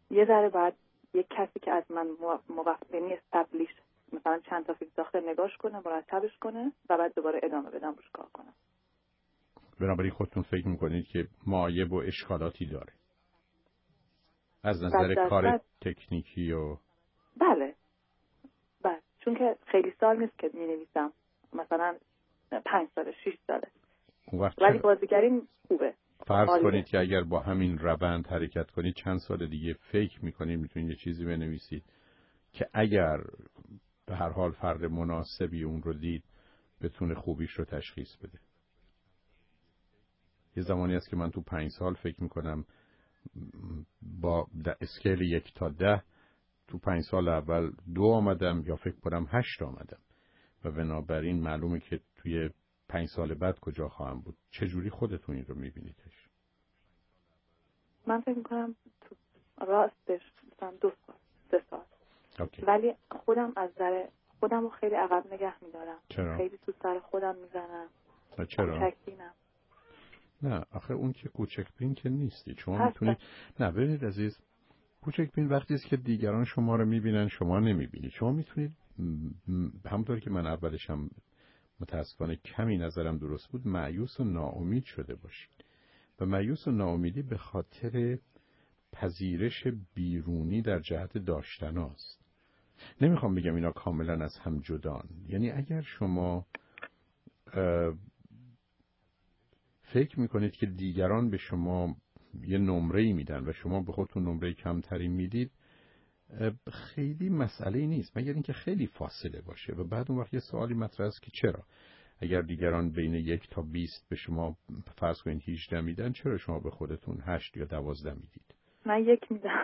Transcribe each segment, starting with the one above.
یه ذره بعد یک کسی که از من موفقی استبلیش مثلا چند تا فیلم ساخته نگاش کنه، مرتبش کنه و بعد دوباره ادامه بدم روش کار کنم. بنابراین خودتون فکر میکنید که معایب و اشکالاتی داره از نظر کار تکنیکی و بله چون که خیلی سال نیست که می نویسم، مثلا 5 ساله 6 ساله، ولی بازیگری خوبه. فرض کنید که اگر با همین روند حرکت کنید چند سال دیگه فکر میکنید میتونید یه چیزی بنویسید که اگر به هر حال فرد مناسبی اون رو دید بتونه خوبیش رو تشخیص بده. یه زمانی هست که من تو 5 سال فکر میکنم با اسکیل 1 تا 10 تو 5 سال اول 2 آمدم یا فکر کنم 8 آمدم و بنابراین معلومه که توی 5 سال بعد کجا خواهم بود. چجوری خودتون این رو میبینیدش؟ من فکر میکنم تو راستش مثلا 2 سال 3 سال اوکی. ولی خودم از نظر خودم رو خیلی عقب نگه میدارم. چرا؟ خیلی تو سر خودم میزنم. چرا؟ کوچکبینم. نه آخه اون که کوچکبین که نیستی. شما میتونید نه ببینید عزیز، کوچکبین وقتی است که دیگران شما رو میبینن شما نمیبینید. شما میتونید همونطور که من اولشم متاسفانه کمی نظرم درست بود مایوس و ناامید شده باشید و مایوس و ناامیدی به خاطر پذیرش بیرونی در جهت داشتن است. نمیخوام بگم اینا کاملا از هم جدان. یعنی اگر شما فکر میکنید که دیگران به شما یه نمره‌ای میدن و شما به خودتون نمره کمتری میدید خیلی مسئله نیست مگر اینکه خیلی فاصله باشه و بعد اون وقت یه سوالی مطرح است که چرا اگر دیگران بین 1 تا 20 به شما فرض کنید 18 میدن چرا شما به خودتون 8 یا 12 میدید؟ من 1 میدم.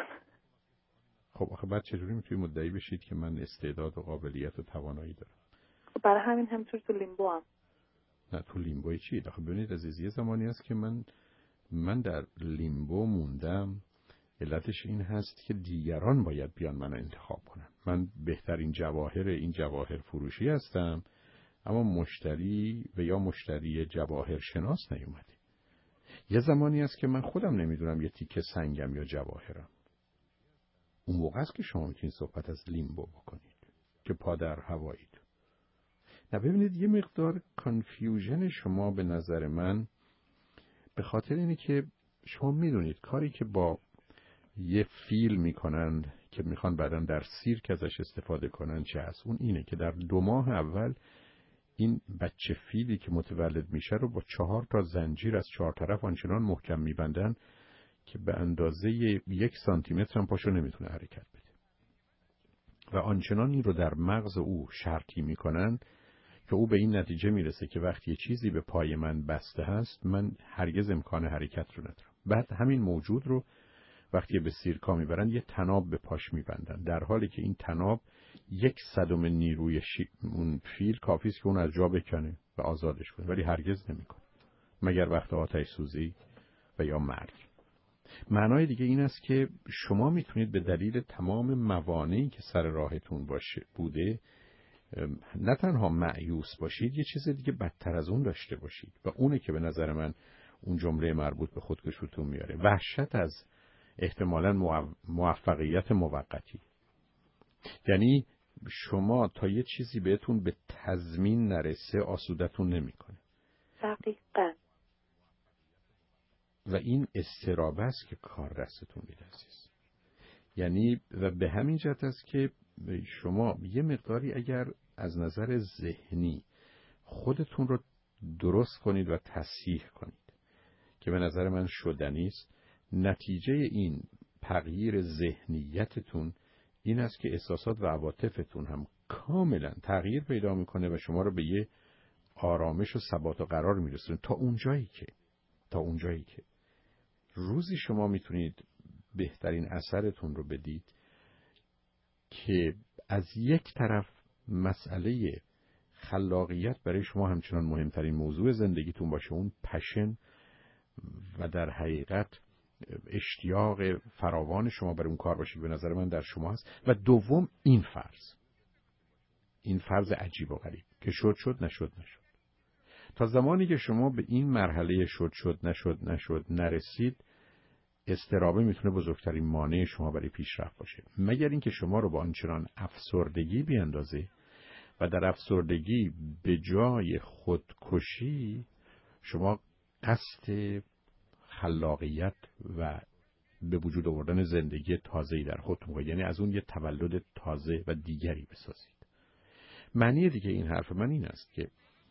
خب آخه بعد چجوری میتونید مدعی بشید که من استعداد و قابلیت و توانایی دارم؟ خب برای همین همینطور تو لیمبو هم. نه تو لیمبوی چی؟ آخه ببینید عزیز یه زمانی هست که من در لیمبو موندم. علتش این هست که دیگران باید بیان منو انتخاب کنن. من بهترین جواهر این جواهر فروشی هستم اما مشتری و یا مشتری جواهر شناس نیومده. یه زمانی هست که من خودم نمیدونم یه تیکه سنگم یا جواهرم. اون موقع است که شما میتونید صحبت از لیمبو بکنید که پا در هوایید. نه ببینید یه مقدار کانفیوژن شما به نظر من به خاطر اینه که شما میدونید کاری که با یه فیل میکنن که میخوان بعداً در سیرک ازش استفاده کنن چه هست؟ اون اینه که در 2 ماه اول این بچه فیلی که متولد میشه رو با 4 تا زنجیر از 4 طرف آنچنان محکم میبندن که به اندازه 1 سانتی متر هم پاشو نمیتونه حرکت بده و آنچنان این رو در مغز او شرطی میکنن که او به این نتیجه میرسه که وقتی یه چیزی به پای من بسته هست من هرگز امکان حرکت رو ندارم. بعد همین موجود رو وقتی به سیرکا میبرن یه تناب به پاش میبندن در حالی که این تناب 1/100 نیروی اون فیل کافی است که اون از جا بکنه و آزادش کنه ولی هرگز نمیکنه مگر وقت آتش سوزی و یا مرگ. معنای دیگه این است که شما میتونید به دلیل تمام موانعی که سر راهتون بوده نه تنها مایوس باشید یه چیز دیگه بدتر از اون داشته باشید و اونه که به نظر من اون جمله مربوط به خودکشیتون میاره. وحشت از احتمالاً موفقیت موقتی. یعنی شما تا یه چیزی بهتون به تضمین نرسه آسودتون نمیکنه. دقیقاً. و این استرابه است که کار دستتون میده عزیز. یعنی و به همین جهت است که شما یه مقداری اگر از نظر ذهنی خودتون رو درست کنید و تصحیح کنید که به نظر من شدنی است، نتیجه این تغییر ذهنیتتون این است که احساسات و عواطفتون هم کاملا تغییر پیدا میکنه و شما رو به یه آرامش و ثبات و قرار میرسونه تا اونجایی که روزی شما میتونید بهترین اثرتون رو بدید که از یک طرف مسئله خلاقیت برای شما همچنان مهمترین موضوع زندگیتون باشه، اون پشن و در حقیقت اشتیاق فراوان شما برای اون کار باشه به نظر من در شما هست. و دوم این فرض عجیب و غریب که شد نشد. تا زمانی که شما به این مرحله شد نشد نرسید اضطرابه میتونه بزرگترین مانع شما برای پیشرفت باشه، مگر اینکه شما رو با آنچنان افسردگی بیاندازه و در افسردگی به جای خودکشی شما قصد خلاقیت و به وجود آوردن زندگی تازه‌ای در خودتون کنید، یعنی از اون یه تولد تازه و دیگری بسازید. معنی دیگه این حرف من این است که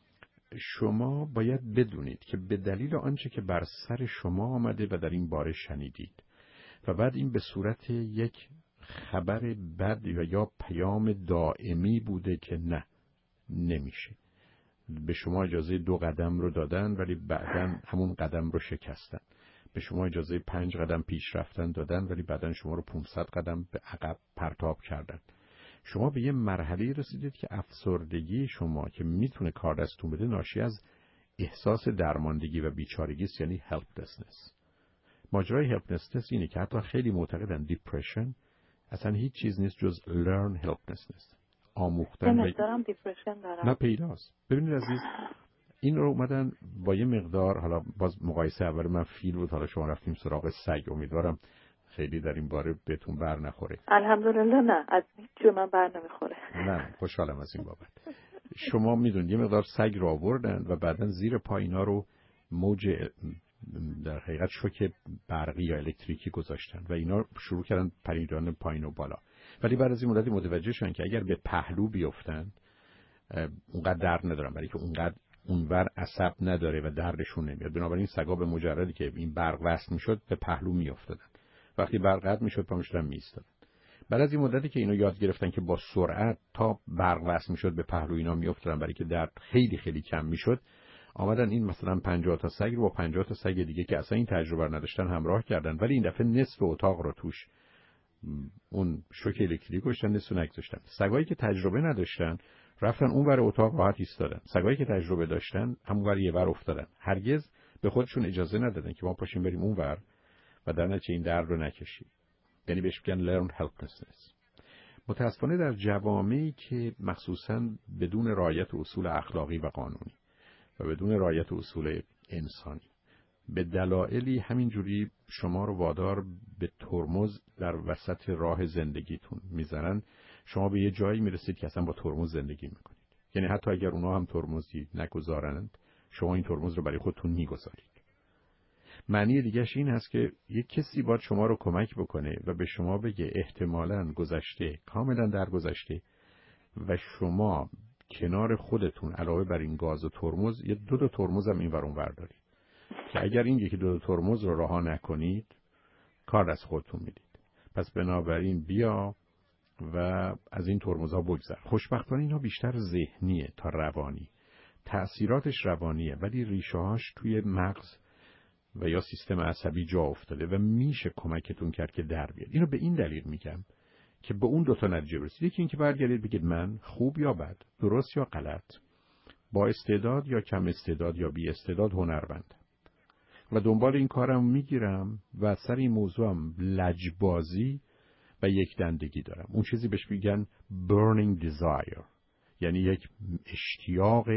شما باید بدونید که به دلیل آنچه که بر سر شما آمده و در این باره شنیدید و بعد این به صورت یک خبر بد یا پیام دائمی بوده که نه نمیشه، به شما اجازه 2 قدم رو دادن ولی بعداً همون قدم رو شکستن، به شما اجازه 5 قدم پیش رفتن دادن ولی بعداً شما رو 500 قدم به عقب پرتاب کردن. شما به یه مرحله رسیدید که افسردگی شما که میتونه کار دستتون بده ناشی از احساس درماندگی و بیچارگی است، یعنی helplessness. ماجرای helplessness اینه که حتی خیلی معتقدن depression اصلا هیچ چیز نیست جز learn helplessness، آموختن. مقدارم دیپرشن دارم. نه پیداست. ببینید عزیز، این رو اومدن با یه مقدار، حالا باز مقایسه اول من فیل بود، حالا شما رفتیم سراغ سگ، امیدوارم خیلی در این باره بهتون بر نخوره. الحمدلله نه، از هیچ جو من بر نمیخوره. نه خوشحالم از این بابت. شما میدونید یه مقدار سگ رو آوردن و بعدن زیر پا اینا رو موج در حقیقت شوک برقی یا الکتریکی گذاشتن و اینا شروع کردن پریدن پایین و بالا، ولی بعد از این مدتی متوجه شدن که اگر به پهلو بیفتن اونقدر درد ندارن، برای که اونقدر اونور عصب نداره و دردشون نمیاد. بنابراین سگا به مجردی که این برق وصل میشد به پهلو میافتادن، وقتی برق قطع میشد پا میشدن میایستادن. بعد از این مدتی که اینو یاد گرفتن که با سرعت تا برق وصل میشد به پهلو اینا میافتادن، برای که درد خیلی خیلی کم میشد، آمدن این مثلا 50 تا سگ رو با 50 تا سگ دیگه که اصلا این تجربه نداشتن همراه کردن، ولی این دفعه نصف اتاق رو توش اون شوک الکتریکی گذاشتن، نصف نگذاشتن. سگایی که تجربه نداشتن رفتن اون ور اتاق راحت ایستادن، سگایی که تجربه داشتن همون ور یه ور افتادن. هرگز به خودشون اجازه ندادن که ما پاشیم بریم اون ور و در نتیجه این درد رو نکشیم. یعنی بهش میگن learned helplessness. متاسفانه در جوامعی که مخصوصاً بدون رعایت اصول اخلاقی و قانونی و بدون رعایت اصول انسانی به دلایلی همینجوری شما رو وادار به ترمز در وسط راه زندگیتون میزنن، شما به یه جایی میرسید که اصلا با ترمز زندگی میکنید. یعنی حتی اگر اونا هم ترمزی نگذارند شما این ترمز رو برای خودتون میگذارید. معنی دیگهش این هست که یک کسی باید شما رو کمک بکنه و به شما بگه احتمالاً گذشته کاملا در گذشته و شما کنار خودتون علاوه بر این گاز و ترمز یه 2 ترمز هم این ور اون ور دارید که اگر این یکی 2 ترمز رو رها نکنید کار از خودتون میدید. پس بنابراین بیا و از این ترمزها بگذر. خوشبختانه اینا بیشتر ذهنیه تا روانی، تأثیراتش روانیه ولی ریشه‌هاش توی مغز و یا سیستم عصبی جا افتاده و میشه کمکتون کرد که در بیاد. اینو به این دلیل میگم که به اون 2 تا نتیجه برسید. یکی این که برگردید بگید من خوب یا بد، درست یا غلط، با استعداد یا کم استعداد یا بی استعداد هنرمند و دنبال این کارم میگیرم و سر این موضوعم لجبازی و یک دندگی دارم. اون چیزی بهش میگن burning desire، یعنی یک اشتیاق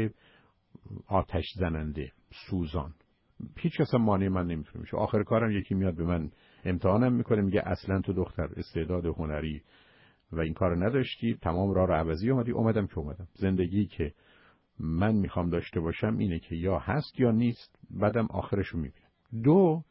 آتش زننده سوزان. هیچ کس هم مانع من نمیتونه میشه. آخر کارم یکی میاد به من امتحانم میکنه میگه اصلا تو دختر استعداد هنری و این کار نداشتی، تمام راه رو عوضی اومدم که اومدم. زندگی که من میخوام داشته باشم اینه که یا هست یا نیست، بعدم آخرشو میبینم. 2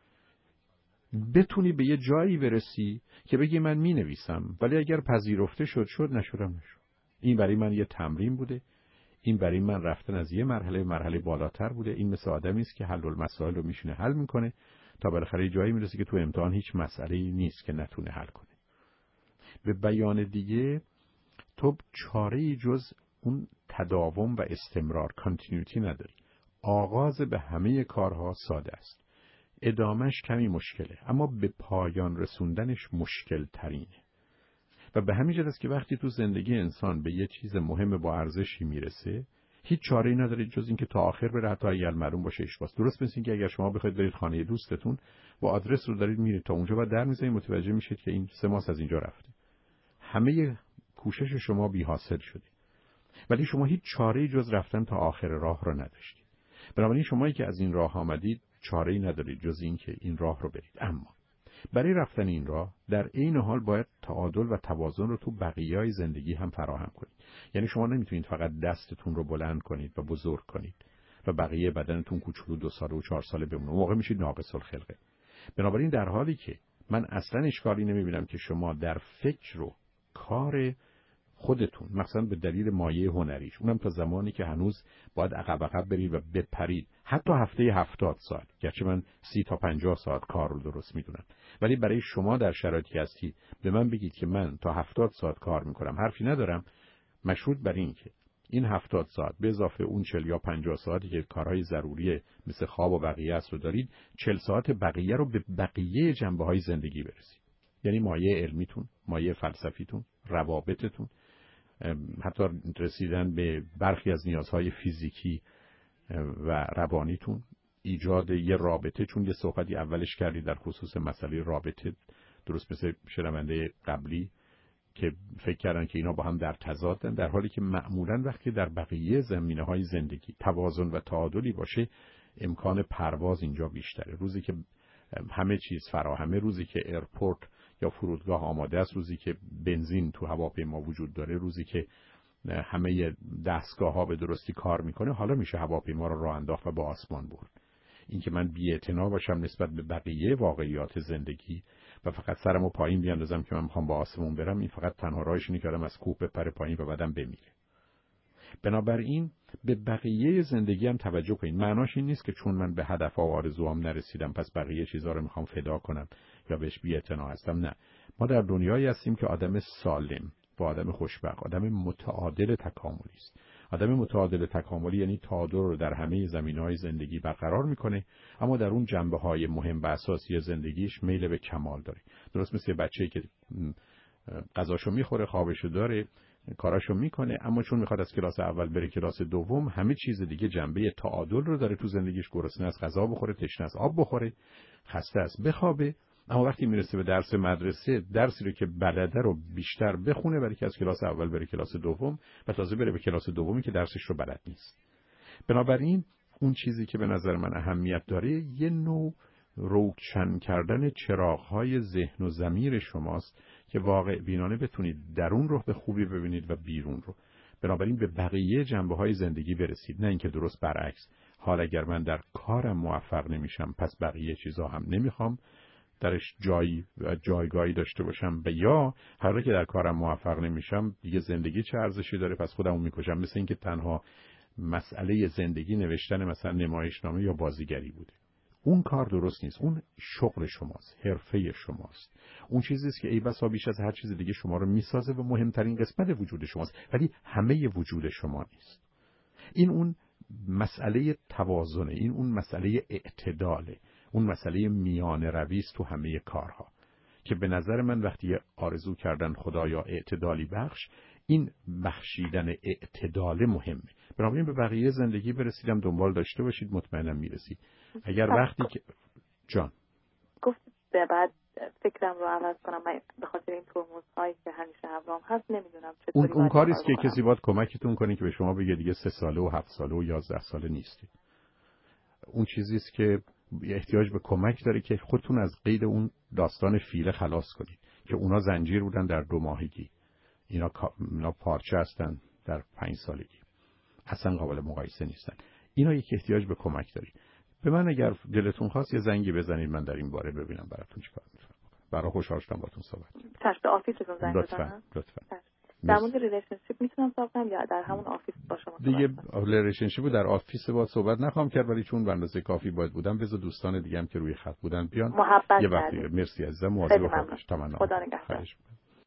بتونی به یه جایی برسی که بگی من مینویسم ولی اگر پذیرفته شد نشدم نشد. این برای من یه تمرین بوده، این برای من رفتن از یه مرحله بالاتر بوده. این مثل آدمی است که حل المسائل رو میشینه حل میکنه تا بالاخره یه جایی میرسه که تو امتحان هیچ مسئله‌ای نیست که نتونه حل کنه. به بیان دیگه تو چاره‌ای جز اون تداوم و استمرار کانتینیوتی نداری. آغاز به همه کارها ساده است، ادامش کمی مشکله، اما به پایان رسوندنش مشکل ترینه. و به همین جهت است که وقتی تو زندگی انسان به یه چیز مهم با ارزشی میرسه هیچ چاره‌ای ندارید جز اینکه تا آخر بره، حتی اگر معلوم باشه اشتباهه. درست مثل اینکه اگر شما بخواید برید خانه دوستتون با آدرس رو دارید میرید تا اونجا و در میزنید، متوجه میشید که این 3 ماه از اینجا رفته. همه کوشش شما بی حاصل شده. ولی شما هیچ چاره‌ای جز رفتن تا آخر راه رو نداشتید. بنابراین شمایی که از این راه آمدید چاره‌ای ندارید جز اینکه این راه رو برید. اما برای رفتن این راه در عین حال باید تعادل و توازن رو تو بقیه‌های زندگی هم فراهم کنید. یعنی شما نمیتونید فقط دستتون رو بلند کنید و بزرگ کنید و بقیه بدنتون کوچولو 2 ساله و 4 ساله بمونه. موقع میشید ناقص الخلقه. بنابراین در حالی که من اصلا اشکالی نمیبینم که شما در فکر و کار خودتون مثلا به دلیل مایه هنریش، اونم تا زمانی که هنوز باید عقب برید و بپرید، حتی هفته 70 ساعت، گرچه من 30 تا 50 ساعت کار رو درست میدونم، ولی برای شما در شرایطی هستید به من بگید که من تا 70 ساعت کار میکنم، حرفی ندارم، مشروط بر این که این 70 ساعت به اضافه اون 40 یا 50 ساعتی که کارهای ضروری مثل خواب و بقیه است رو دارید، 40 ساعت بقیه رو به بقیه جنبه‌های زندگی برسید. یعنی مایه علمیتون، مایه فلسفیتون، روابطتون، حتی رسیدن به برخی از نیازهای فیزیکی و روانیتون، ایجاد یه رابطه، چون یه صحبتی اولش کردی در خصوص مسئله رابطه، درست مثل شنونده قبلی که فکر کردن که اینا با هم در تضادن، در حالی که معمولاً وقتی در بقیه زمینه‌های زندگی توازن و تعادلی باشه امکان پرواز اینجا بیشتره. روزی که همه چیز فراهمه، روزی که ایرپورت یا فرودگاه آماده است، روزی که بنزین تو هواپیما وجود داره، روزی که همه دستگاه‌ها به درستی کار میکنه، حالا میشه هواپیما رو راه انداخت و به آسمان برد. این که من بی‌اعتنا باشم نسبت به بقیه واقعیات زندگی و فقط سرمو پایین بیاندازم که من میخوام با آسمون برم، این فقط تنها راهش اینه که آدم از کوه بپره پایین و بعدم بمیره. بنابراین به بقیه زندگی هم توجه کنید. معناش این نیست که چون من به هدف و آرزوام نرسیدم پس بقیه چیزا رو میخوام فدا کنم یا بهش بی‌اعتنا هستم. نه، ما در دنیایی هستیم که آدم سالم و آدم خوشبخت، آدم متعادل تکاملی است. آدم متعادل تکاملی یعنی تعادل رو در همه زمینه‌های زندگی برقرار میکنه، اما در اون جنبه‌های مهم و اساسی زندگیش میل به کمال داره. درست مثل بچه‌ای که غذاشو میخوره، خوابشو داره، کاراشو میکنه، اما چون میخواد از کلاس اول بره کلاس دوم، همه چیز دیگه جنبه تعادل رو داره تو زندگیش. گرسنه است غذا بخوره، تشنه است آب بخوره، خسته است بخوابه، اما وقتی میرسه به درس مدرسه، درسی رو که بلده رو بیشتر بخونه برای که از کلاس اول بره کلاس دوم و تازه بره به کلاس دومی که درسش رو بلد نیست. بنابراین اون چیزی که به نظر من اهمیت داره یه نوع روشن کردن چراغ‌های ذهن و ضمیر شماست که واقع بینانه بتونید درون رو به خوبی ببینید و بیرون رو. بنابراین به بقیه جنبه‌های زندگی برسید، نه اینکه درست برعکس. حال اگر من در کارم موفق نمیشم پس بقیه چیزا هم نمیخوام درش جایگاهی داشته باشم، و یا هر که در کارم موفق نمیشم دیگه زندگی چه ارزشی داره پس خودمو میکشم. مثل اینکه تنها مسئله زندگی نوشتن مثلا نمایشنامه یا بازیگری بوده. اون کار درست نیست. اون شغل شماست، حرفه شماست. اون چیزی است که ای بسا بیش از هر چیز دیگه شما رو میسازه و مهمترین قسمت وجود شماست، ولی همه وجود شما نیست. این اون مسئله توازنه، این اون مسئله اعتداله، اون مسئله میانه روی است تو همه کارها که به نظر من وقتی آرزو کردن خدایا اعتدالی بخش، این بخشیدن اعتدال مهمه. بنابراین به بقیه زندگی برسیدم دنبال داشته باشید، مطمئنم میرسید. اگر وقتی که جان گفت به بعد فکرم رو عوض کنم به خاطر این ترمزهایی که همیشه همراهم هست، نمیدونم چطوری اون کاری است که کسی باید کمکتون کنه که به شما بگه دیگه 3 ساله و 7 ساله و 11 ساله نیستی. اون چیزی است که احتیاج به کمک داره که خودتون از قید اون داستان فیله خلاص کنید که اونا زنجیر بودن در 2 ماهگی، اینا پارچه هستن در 5 سالگی، اصلا قابل مقایسه نیستن. اینا یک احتیاج به کمک دارید. به من اگر دلتون خواست یه زنگی بزنید، من در این باره ببینم براتون چیکار میتونم بکنم. برای خوشحال شدم باهاتون صحبت کردم. چشم، آفیستون زنگ بزنم لطفاً. در مورد ریلیشنشیپ میتونم صحبت کنم یا در همون آفیس با شما؟ دیگه ریلیشنشیپ رو در آفیس با صحبت نخوام کرد، ولی چون به اندازه کافی باید بودم، بذار دوستان دیگه هم که روی خط بودن بیان. محبت یه وقتی مرسی عزیزم، مواظب خودت باش. تمنا. خدا نگهدار.